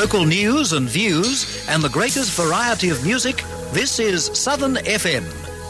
local news and views and the greatest variety of music, this is Southern FM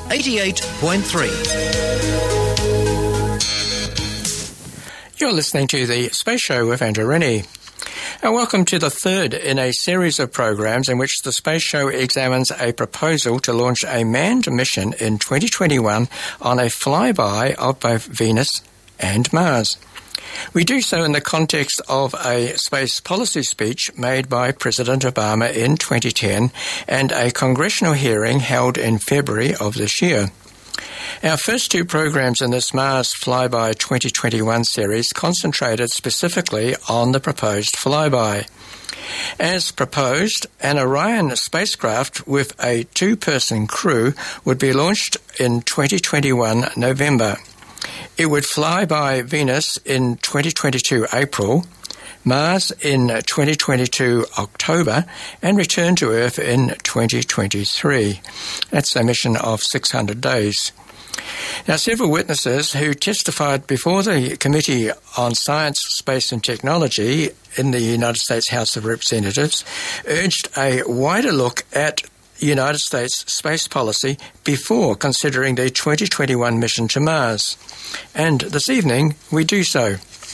88.3. You're listening to The Space Show with Andrew Rennie. And welcome to the third in a series of programs in which The Space Show examines a proposal to launch a manned mission in 2021 on a flyby of both Venus and Mars. We do so in the context of a space policy speech made by President Obama in 2010 and a congressional hearing held in February of this year. Our first two programs in this Mars Flyby 2021 series concentrated specifically on the proposed flyby. As proposed, an Orion spacecraft with a two-person crew would be launched in 2021 November. It would fly by Venus in 2022 April, Mars in 2022 October, and return to Earth in 2023. That's a mission of 600 days. Now, several witnesses who testified before the Committee on Science, Space and Technology in the United States House of Representatives urged a wider look at United States space policy before considering the 2021 mission to Mars. And this evening, we do so.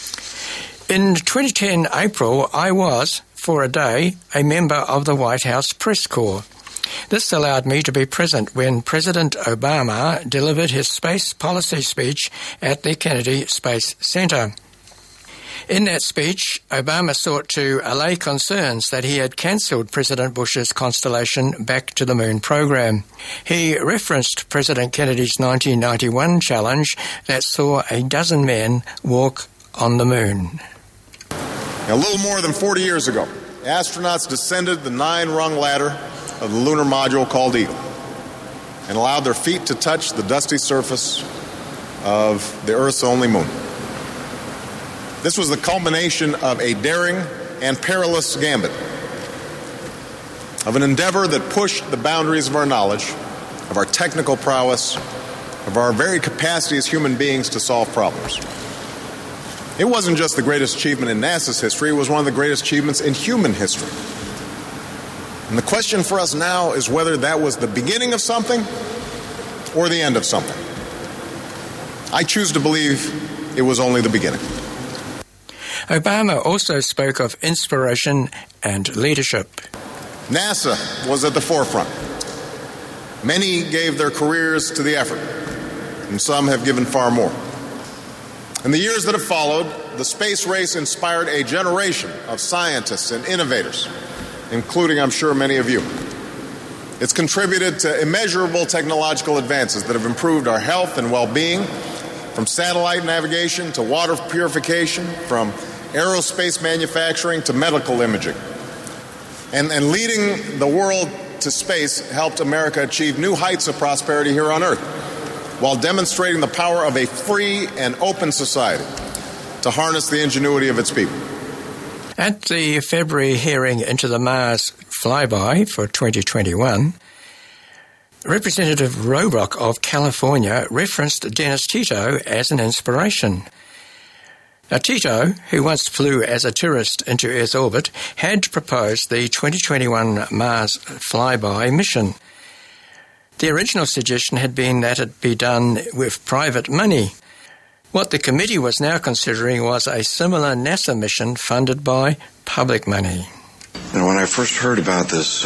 In 2010 April, I was, for a day, a member of the White House Press Corps. This allowed me to be present when President Obama delivered his space policy speech at the Kennedy Space Center. In that speech, Obama sought to allay concerns that he had cancelled President Bush's Constellation Back to the Moon program. He referenced President Kennedy's 1991 challenge that saw a dozen men walk on the moon. A little more than 40 years ago, astronauts descended the 9-rung ladder of the lunar module called Eagle and allowed their feet to touch the dusty surface of the Earth's only moon. This was the culmination of a daring and perilous gambit, of an endeavor that pushed the boundaries of our knowledge, of our technical prowess, of our very capacity as human beings to solve problems. It wasn't just the greatest achievement in NASA's history, it was one of the greatest achievements in human history. And the question for us now is whether that was the beginning of something or the end of something. I choose to believe it was only the beginning. Obama also spoke of inspiration and leadership. NASA was at the forefront. Many gave their careers to the effort, and some have given far more. In the years that have followed, the space race inspired a generation of scientists and innovators, including, I'm sure, many of you. It's contributed to immeasurable technological advances that have improved our health and well-being, from satellite navigation to water purification, from aerospace manufacturing to medical imaging. And leading the world to space helped America achieve new heights of prosperity here on Earth, while demonstrating the power of a free and open society to harness the ingenuity of its people. At the February hearing into the Mars flyby for 2021, Representative Robrock of California referenced Dennis Tito as an inspiration. Now, Tito, who once flew as a tourist into Earth orbit, had proposed the 2021 Mars flyby mission. The original suggestion had been that it be done with private money. What the committee was now considering was a similar NASA mission funded by public money. When I first heard about this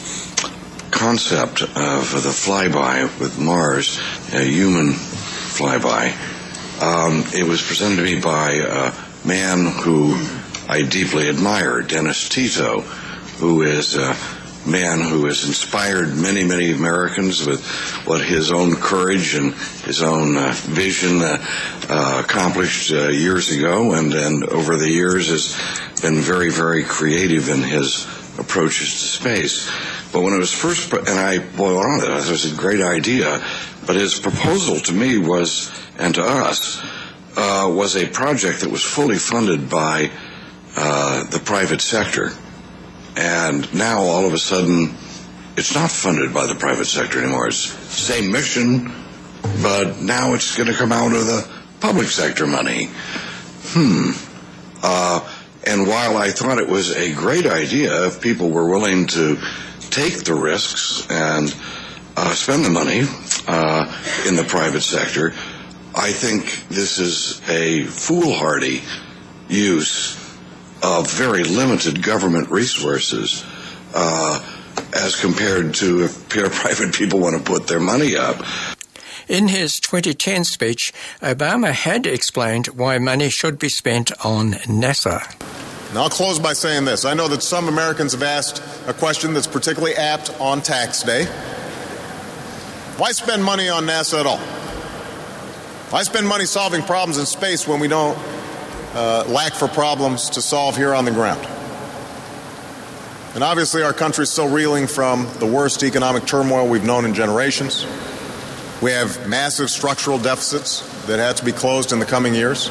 concept of the flyby with Mars, a human flyby, it was presented to me by a man who I deeply admire, Dennis Tito, who is a man who has inspired many, many Americans with what his own courage and his own vision accomplished years ago, and over the years has been very, very creative in his approaches to space. But when it was first, and I boiled on it, it was a great idea, but his proposal to me was, and to us, was a project that was fully funded by the private sector. And now, all of a sudden, it's not funded by the private sector anymore. It's the same mission, but now it's going to come out of the public sector money. And while I thought it was a great idea if people were willing to take the risks and spend the money in the private sector, I think this is a foolhardy use of very limited government resources as compared to if private people want to put their money up. In his 2010 speech, Obama had explained why money should be spent on NASA. And I'll close by saying this. I know that some Americans have asked a question that's particularly apt on tax day. Why spend money on NASA at all? Why spend money solving problems in space when we don't lack for problems to solve here on the ground? And obviously our country is still reeling from the worst economic turmoil we've known in generations. We have massive structural deficits that have to be closed in the coming years.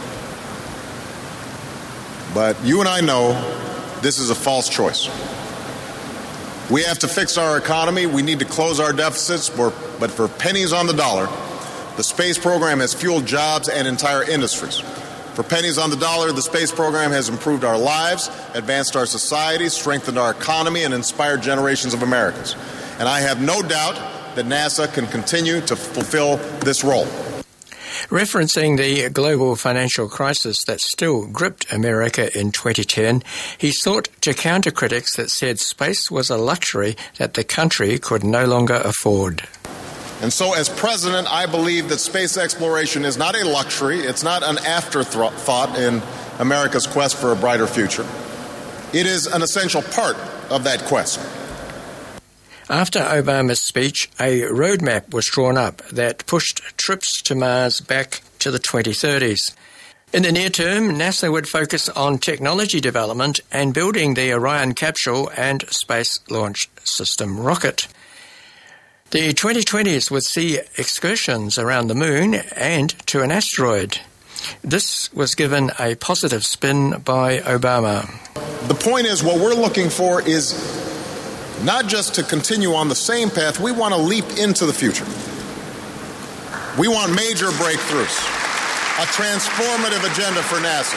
But you and I know this is a false choice. We have to fix our economy. We need to close our deficits. But for pennies on the dollar, the space program has fueled jobs and entire industries. For pennies on the dollar, the space program has improved our lives, advanced our society, strengthened our economy, and inspired generations of Americans. And I have no doubt that NASA can continue to fulfill this role. Referencing the global financial crisis that still gripped America in 2010, he sought to counter critics that said space was a luxury that the country could no longer afford. And so as president, I believe that space exploration is not a luxury. It's not an afterthought in America's quest for a brighter future. It is an essential part of that quest. After Obama's speech, a roadmap was drawn up that pushed trips to Mars back to the 2030s. In the near term, NASA would focus on technology development and building the Orion capsule and Space Launch System rocket. The 2020s would see excursions around the moon and to an asteroid. This was given a positive spin by Obama. The point is, what we're looking for is not just to continue on the same path, we want to leap into the future. We want major breakthroughs, a transformative agenda for NASA.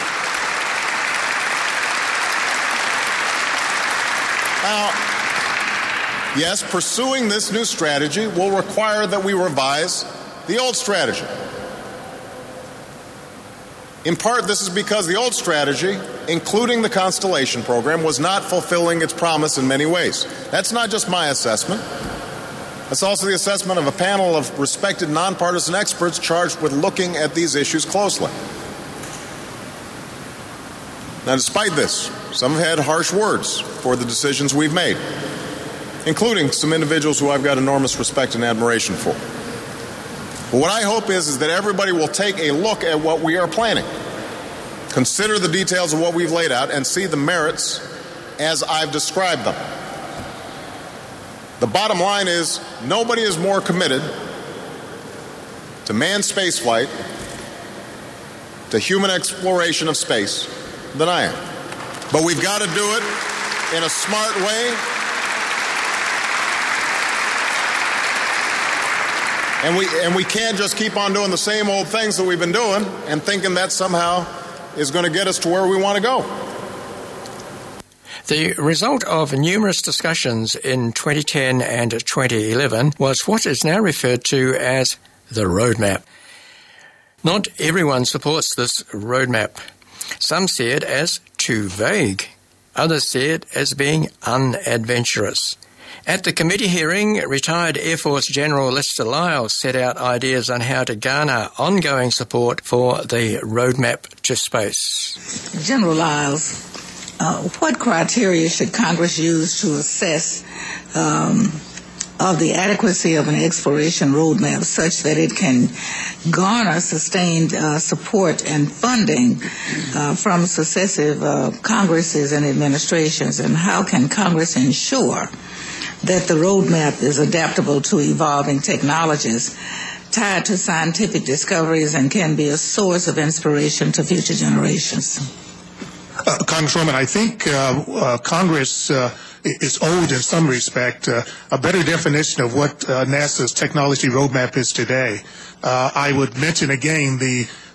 Now, yes, pursuing this new strategy will require that we revise the old strategy. In part, this is because the old strategy, including the Constellation program, was not fulfilling its promise in many ways. That's not just my assessment. That's also the assessment of a panel of respected nonpartisan experts charged with looking at these issues closely. Now, despite this, some have had harsh words for the decisions we've made, including some individuals who I've got enormous respect and admiration for. But what I hope is that everybody will take a look at what we are planning, consider the details of what we've laid out, and see the merits as I've described them. The bottom line is, nobody is more committed to manned spaceflight, to human exploration of space, than I am. But we've got to do it in a smart way. And we can't just keep on doing the same old things that we've been doing and thinking that somehow is going to get us to where we want to go. The result of numerous discussions in 2010 and 2011 was what is now referred to as the roadmap. Not everyone supports this roadmap. Some see it as too vague. Others see it as being unadventurous. At the committee hearing, retired Air Force General Lester Lyles set out ideas on how to garner ongoing support for the roadmap to space. General Lyles, what criteria should Congress use to assess of the adequacy of an exploration roadmap such that it can garner sustained support and funding from successive Congresses and administrations? And how can Congress ensure that the roadmap is adaptable to evolving technologies, tied to scientific discoveries, and can be a source of inspiration to future generations? Congresswoman, I think Congress is owed, in some respect, a better definition of what NASA's technology roadmap is today. I would mention again the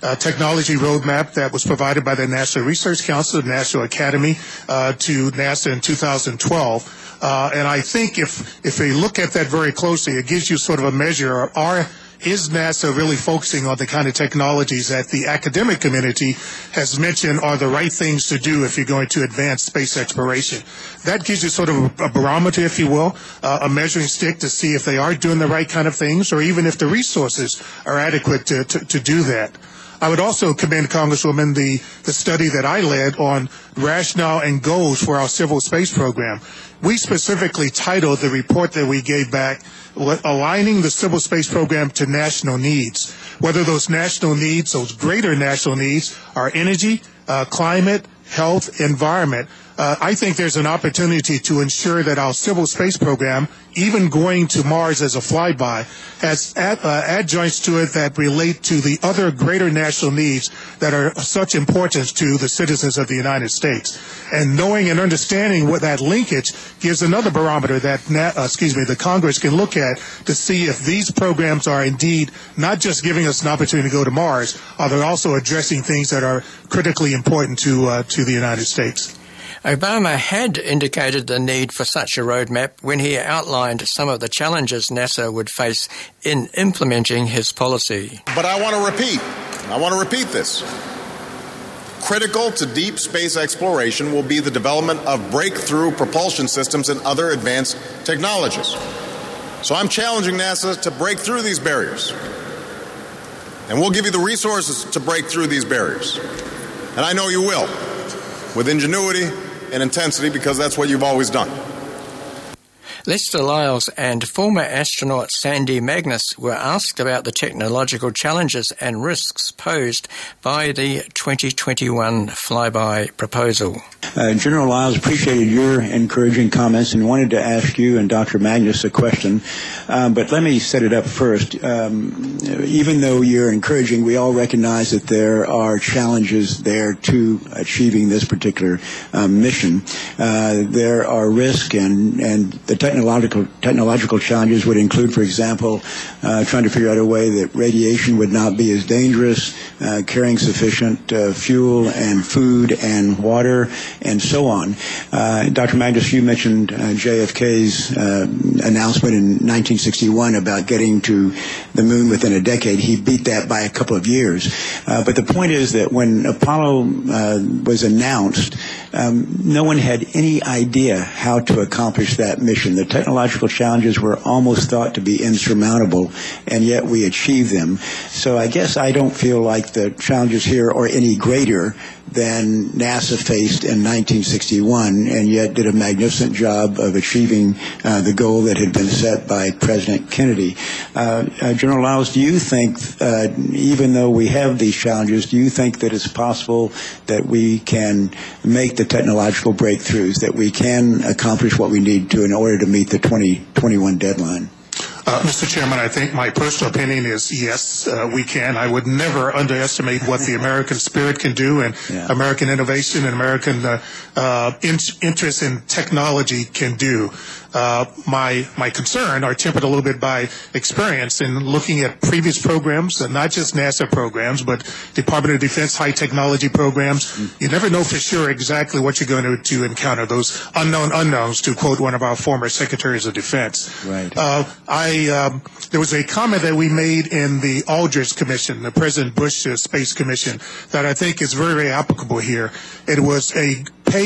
technology roadmap that was provided by the National Research Council, the National Academy, to NASA in 2012. And I think if we look at that very closely, it gives you sort of a measure of is NASA really focusing on the kind of technologies that the academic community has mentioned are the right things to do if you're going to advance space exploration? That gives you sort of a barometer, if you will, a measuring stick to see if they are doing the right kind of things or even if the resources are adequate to do that. I would also commend, Congresswoman, the study that I led on rationale and goals for our civil space program. We specifically titled the report that we gave back aligning the civil space program to national needs, whether those national needs, those greater national needs, are energy, climate, health, environment. I think there's an opportunity to ensure that our civil space program, even going to Mars as a flyby, has adjoints to it that relate to the other greater national needs that are of such importance to the citizens of the United States. And knowing and understanding what that linkage gives another barometer that the Congress can look at to see if these programs are indeed not just giving us an opportunity to go to Mars, are they also addressing things that are critically important to the United States. Obama had indicated the need for such a roadmap when he outlined some of the challenges NASA would face in implementing his policy. But I want to repeat this. Critical to deep space exploration will be the development of breakthrough propulsion systems and other advanced technologies. So I'm challenging NASA to break through these barriers. And we'll give you the resources to break through these barriers. And I know you will, with ingenuity and intensity, because that's what you've always done. Lester Lyles and former astronaut Sandy Magnus were asked about the technological challenges and risks posed by the 2021 flyby proposal. General Lyles, appreciated your encouraging comments and wanted to ask you and Dr. Magnus a question. But let me set it up first. Even though you're encouraging, we all recognize that there are challenges there to achieving this particular mission. There are risks and the technological challenges would include, for example, trying to figure out a way that radiation would not be as dangerous, carrying sufficient fuel and food and water, and so on. Dr. Magnus, you mentioned JFK's announcement in 1961 about getting to the moon within a decade. He beat that by a couple of years. But the point is that when Apollo was announced, no one had any idea how to accomplish that mission. The technological challenges were almost thought to be insurmountable, and yet we achieved them. So I guess I don't feel like the challenges here are any greater than NASA faced in 1961, and yet did a magnificent job of achieving the goal that had been set by President Kennedy. General Lyles, do you think, even though we have these challenges, do you think that it's possible that we can make the technological breakthroughs, that we can accomplish what we need to in order to meet the 2021 deadline? Mr. Chairman, I think my personal opinion is yes, we can. I would never underestimate what the American spirit can do and American innovation and American interest in technology can do. My concern are tempered a little bit by experience in looking at previous programs, not just NASA programs, but Department of Defense high technology programs. You never know for sure exactly what you're going to encounter, those unknown unknowns, to quote one of our former secretaries of defense. Right. There was a comment that we made in the Aldrich Commission, the President Bush Space Commission, that I think is very, very applicable here. It was a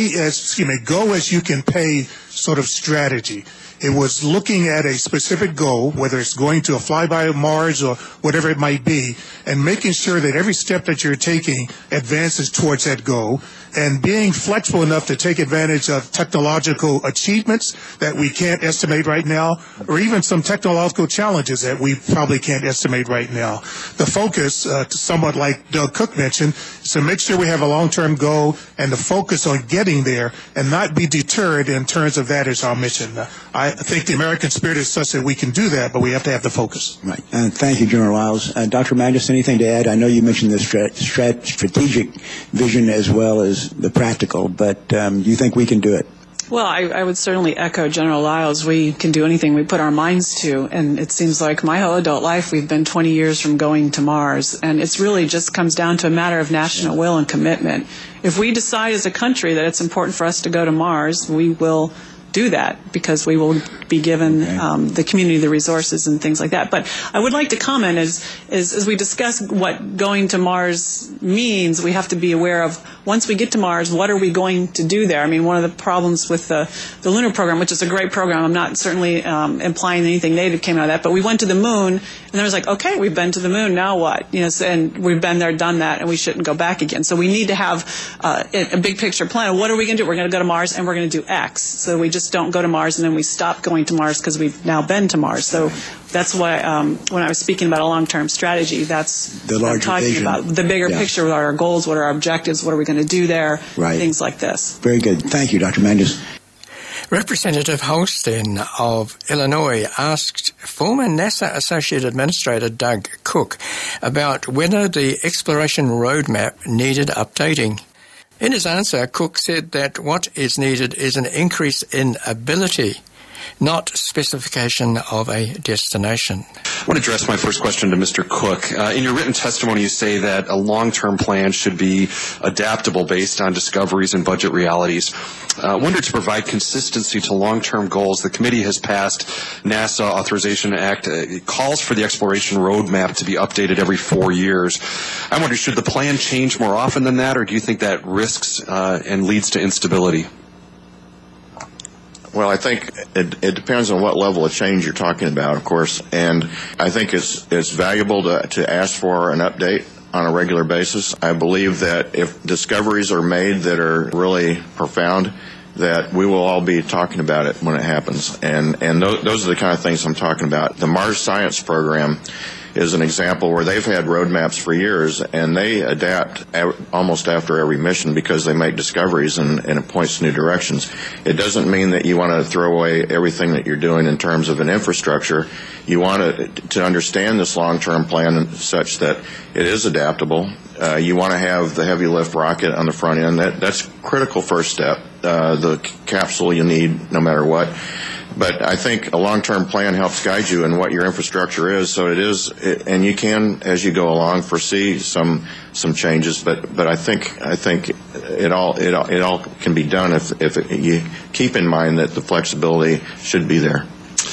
go as you can pay sort of strategy. It was looking at a specific goal, whether it's going to a flyby of Mars or whatever it might be, and making sure that every step that you're taking advances towards that goal, and being flexible enough to take advantage of technological achievements that we can't estimate right now, or even some technological challenges that we probably can't estimate right now. The focus, somewhat like Doug Cook mentioned, is to make sure we have a long-term goal and to focus on getting there and not be deterred in terms of that as our mission. I think the American spirit is such that we can do that, but we have to have the focus. Right. Thank you, General Lyles. Dr. Magnus, anything to add? I know you mentioned the strategic vision as well as the practical, but do you think we can do it? Well, I would certainly echo General Lyles. We can do anything we put our minds to, and it seems like my whole adult life we've been 20 years from going to Mars, and it's really just comes down to a matter of national will and commitment. If we decide as a country that it's important for us to go to Mars, we will do that because we will be given the community the resources and things like that. But I would like to comment as we discuss what going to Mars means, we have to be aware of once we get to Mars, what are we going to do there? I mean, one of the problems with the lunar program, which is a great program, I'm not certainly implying anything negative came out of that, but we went to the moon and then it was like, okay, we've been to the moon, now what? You know, and we've been there, done that, and we shouldn't go back again. So we need to have a big picture plan of what are we going to do? We're going to go to Mars and we're going to do X. So we just don't go to Mars and then we stop going to Mars because we've now been to Mars. So that's why when I was speaking about a long-term strategy, that's the what I'm talking vision. about. The bigger picture, what are our goals, what are our objectives, what are we going to do there, things like this. Very good. Thank you, Dr. Magnus. Representative Holstein of Illinois asked former NASA Associate Administrator Doug Cook about whether the exploration roadmap needed updating. In his answer, Cook said that what is needed is an increase in ability, not specification of a destination. I want to address my first question to Mr. Cook. In your written testimony, you say that a long-term plan should be adaptable based on discoveries and budget realities. I wonder, to provide consistency to long-term goals, the committee has passed NASA Authorization Act. It calls for the exploration roadmap to be updated every 4 years. I wonder, should the plan change more often than that, or do you think that risks and leads to instability? Well, I think it depends on what level of change you're talking about, of course, and I think it's valuable to ask for an update on a regular basis. I believe that if discoveries are made that are really profound, that we will all be talking about it when it happens, and those are the kind of things I'm talking about. The Mars Science Program is an example where they've had roadmaps for years, and they adapt almost after every mission because they make discoveries and it points to new directions. It doesn't mean that you want to throw away everything that you're doing in terms of an infrastructure. You want to understand this long-term plan such that it is adaptable. You want to have the heavy lift rocket on the front end. That's critical first step. The capsule you need no matter what. But I think a long-term plan helps guide you in what your infrastructure is. So and you can, as you go along, foresee some changes. But I think it all can be done if you keep in mind that the flexibility should be there.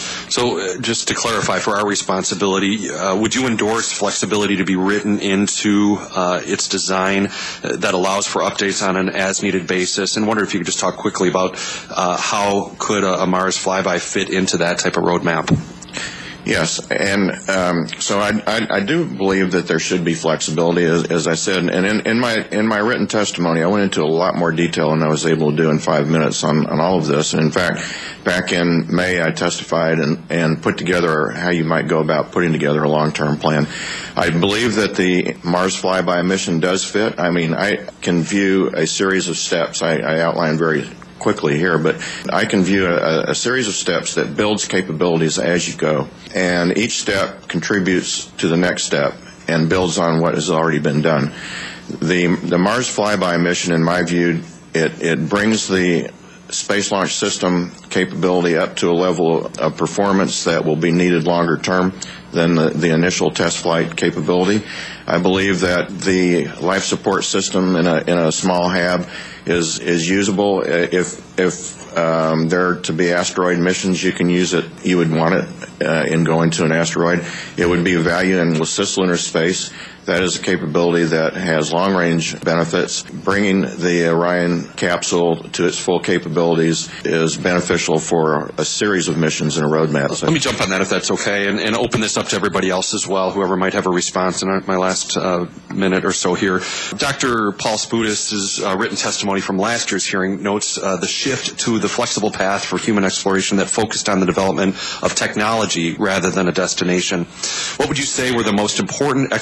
So just to clarify, for our responsibility, would you endorse flexibility to be written into its design that allows for updates on an as-needed basis? And wonder if you could just talk quickly about how could a Mars flyby fit into that type of roadmap? Yes, and so I do believe that there should be flexibility, as I said, and in my written testimony, I went into a lot more detail than I was able to do in 5 minutes on all of this. And in fact, back in May, I testified and put together how you might go about putting together a long-term plan. I believe that the Mars flyby mission does fit. I mean, I can view a series of steps. I outlined very quickly here, but I can view a series of steps that builds capabilities as you go, and each step contributes to the next step and builds on what has already been done. The Mars flyby mission, in my view, it brings the Space Launch System capability up to a level of performance that will be needed longer term than the initial test flight capability. I believe that the life support system in a small HAB is usable. If there are to be asteroid missions, you can use it. You would want it in going to an asteroid. It would be of value in cislunar space. That is a capability that has long-range benefits. Bringing the Orion capsule to its full capabilities is beneficial for a series of missions in a roadmap. Let me jump on that, if that's okay, and open this up to everybody else as well, whoever might have a response in my last minute or so here. Dr. Paul Spudis' written testimony from last year's hearing notes the shift to the flexible path for human exploration that focused on the development of technology rather than a destination. What would you say were the most important exploration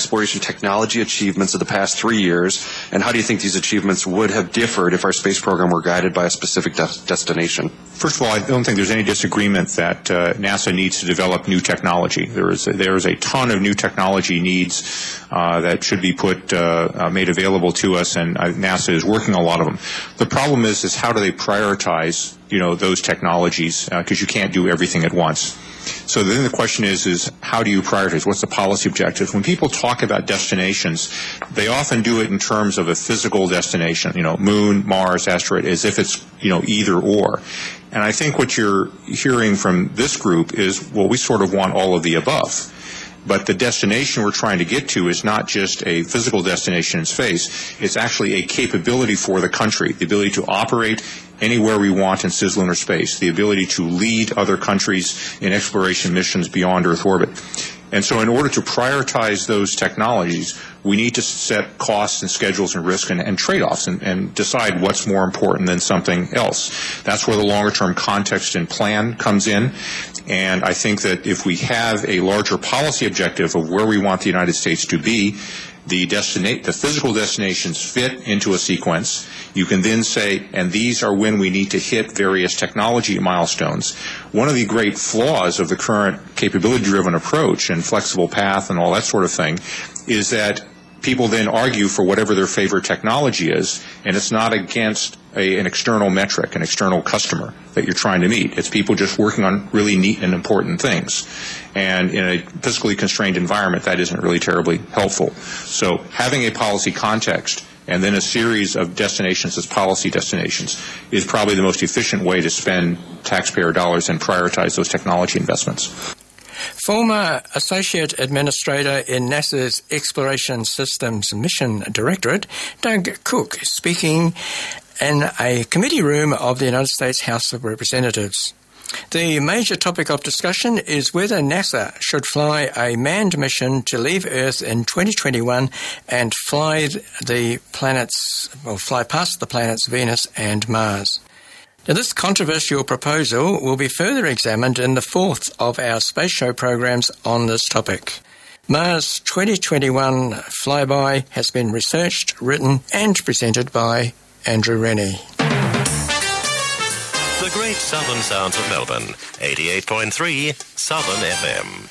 technology achievements of the past 3 years, and how do you think these achievements would have differed if our space program were guided by a specific destination? First of all, I don't think there's any disagreement that NASA needs to develop new technology. There is a ton of new technology needs that should be made available to us, and NASA is working on a lot of them. The problem is how do they prioritize, those technologies, because you can't do everything at once. So then the question is how do you prioritize? What's the policy objective? When people talk about destinations, they often do it in terms of a physical destination, moon, Mars, asteroid, as if it's, either or. And I think what you're hearing from this group is, well, we sort of want all of the above. But the destination we're trying to get to is not just a physical destination in space. It's actually a capability for the country, the ability to operate anywhere we want in cislunar space, the ability to lead other countries in exploration missions beyond Earth orbit. And so in order to prioritize those technologies, we need to set costs and schedules and risk and trade-offs and decide what's more important than something else. That's where the longer-term context and plan comes in. And I think that if we have a larger policy objective of where we want the United States to be, the physical destinations fit into a sequence. You can then say, and these are when we need to hit various technology milestones. One of the great flaws of the current capability-driven approach and flexible path and all that sort of thing is that people then argue for whatever their favorite technology is, and it's not against an external metric, an external customer that you're trying to meet. It's people just working on really neat and important things. And in a physically constrained environment, that isn't really terribly helpful. So having a policy context and then a series of destinations as policy destinations is probably the most efficient way to spend taxpayer dollars and prioritize those technology investments. Former Associate Administrator in NASA's Exploration Systems Mission Directorate, Doug Cook, speaking in a committee room of the United States House of Representatives. The major topic of discussion is whether NASA should fly a manned mission to leave Earth in 2021 and fly past the planets Venus and Mars. Now, this controversial proposal will be further examined in the fourth of our space show programs on this topic. Mars 2021 Flyby has been researched, written and presented by Andrew Rennie. The great southern sounds of Melbourne, 88.3 Southern FM.